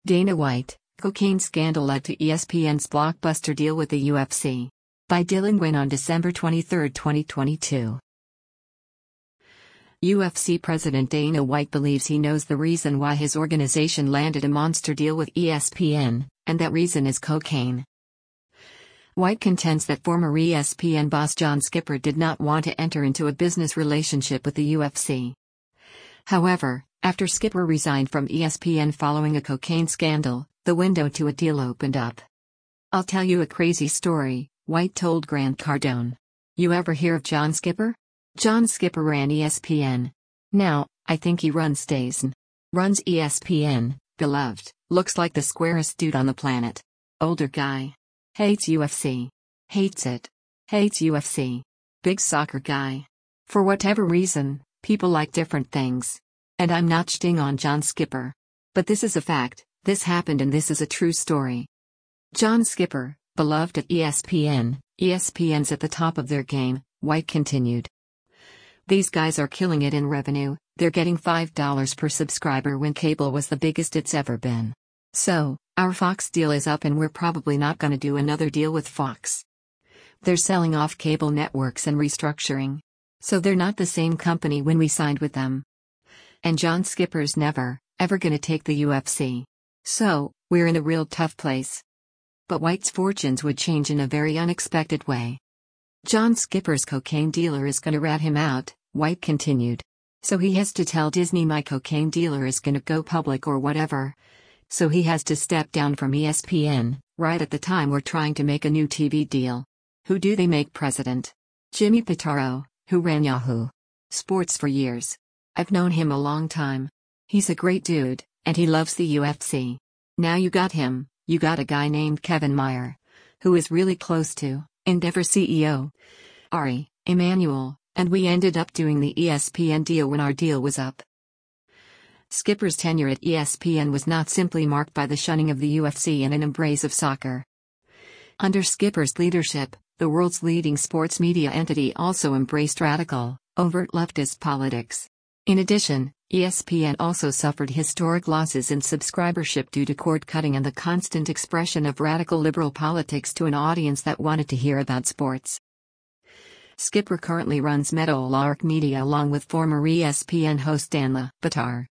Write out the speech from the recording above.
Dana White, cocaine scandal led to ESPN's blockbuster deal with the UFC. By Dylan Nguyen on December 23, 2022. UFC President Dana White believes he knows the reason why his organization landed a monster deal with ESPN, and that reason is cocaine. White contends that former ESPN boss John Skipper did not want to enter into a business relationship with the UFC. However, after Skipper resigned from ESPN following a cocaine scandal, the window to a deal opened up. "I'll tell you a crazy story," White told Grant Cardone. "You ever hear of John Skipper? John Skipper ran ESPN. Now, I think he runs DAZN. Runs ESPN, beloved, looks like the squarest dude on the planet. Older guy. Hates UFC. Hates it. Hates UFC. Big soccer guy. For whatever reason, people like different things. And I'm not shitting on John Skipper. But this is a fact, this happened and this is a true story. John Skipper, beloved at ESPN, ESPN's at the top of their game," White continued. "These guys are killing it in revenue, they're getting $5 per subscriber when cable was the biggest it's ever been. So, our Fox deal is up and we're probably not gonna do another deal with Fox. They're selling off cable networks and restructuring. So they're not the same company when we signed with them. And John Skipper's never, ever gonna take the UFC. So, we're in a real tough place." But White's fortunes would change in a very unexpected way. "John Skipper's cocaine dealer is gonna rat him out," White continued. "So he has to tell Disney my cocaine dealer is gonna go public or whatever. So he has to step down from ESPN, right at the time we're trying to make a new TV deal. Who do they make president? Jimmy Pitaro, who ran Yahoo Sports for years. I've known him a long time. He's a great dude, and he loves the UFC. Now you got him, you got a guy named Kevin Mayer, who is really close to Endeavor CEO Ari Emanuel, and we ended up doing the ESPN deal when our deal was up." Skipper's tenure at ESPN was not simply marked by the shunning of the UFC and an embrace of soccer. Under Skipper's leadership, the world's leading sports media entity also embraced radical, overt leftist politics. In addition, ESPN also suffered historic losses in subscribership due to cord cutting and the constant expression of radical liberal politics to an audience that wanted to hear about sports. Skipper currently runs Meadowlark Media along with former ESPN host Dan Le Batard.